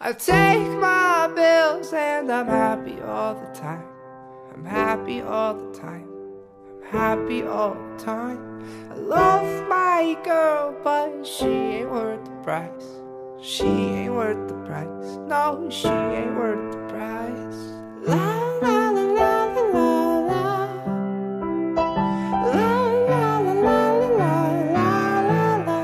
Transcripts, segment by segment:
I take my bills and I'm happy all the time. I'm happy all the time. I'm happy all the time. I love my girl, but she ain't worth the price. She ain't worth the price. No, she ain't worth the price. La la la la la la la la la la la la la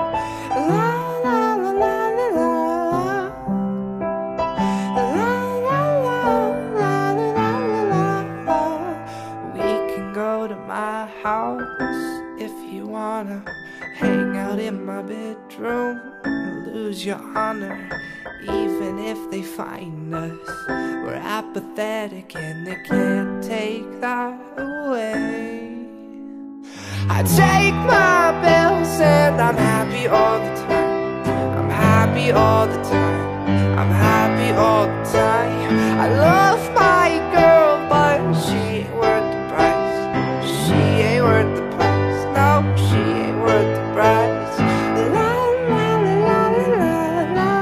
go to my house if you wanna hang out in my bedroom and lose your honor. Even if they find us, we're apathetic and they can't take that away. I take my bills and I'm happy all the time. I'm happy all the time. I'm happy all the time. I love my girl, but she ain't worth the price. She ain't worth the price. No, she ain't worth the price. La la la la la la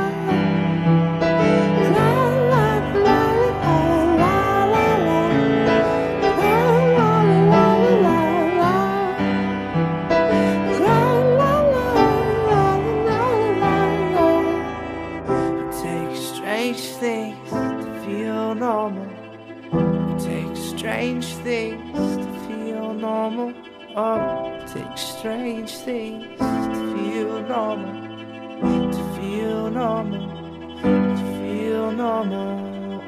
la la la It takes strange things to feel normal. It takes strange things to feel normal. Oh, it takes strange things to feel normal. To feel normal. To feel normal.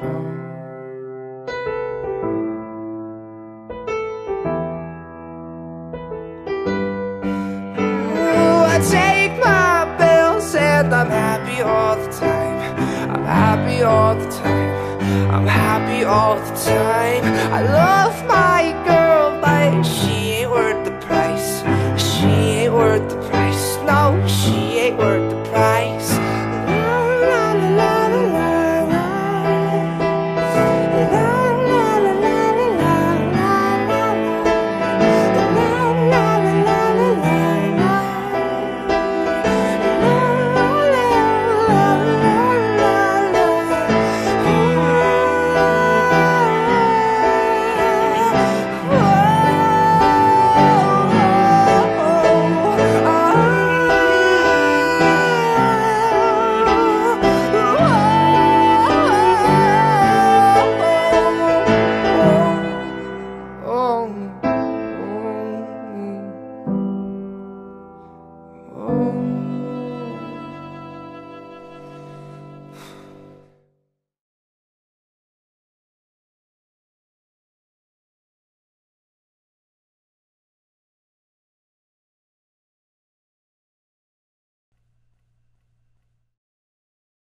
I take my bills and I'm happy all the time. I'm happy all the time. I'm happy all the time. I love my girl, but she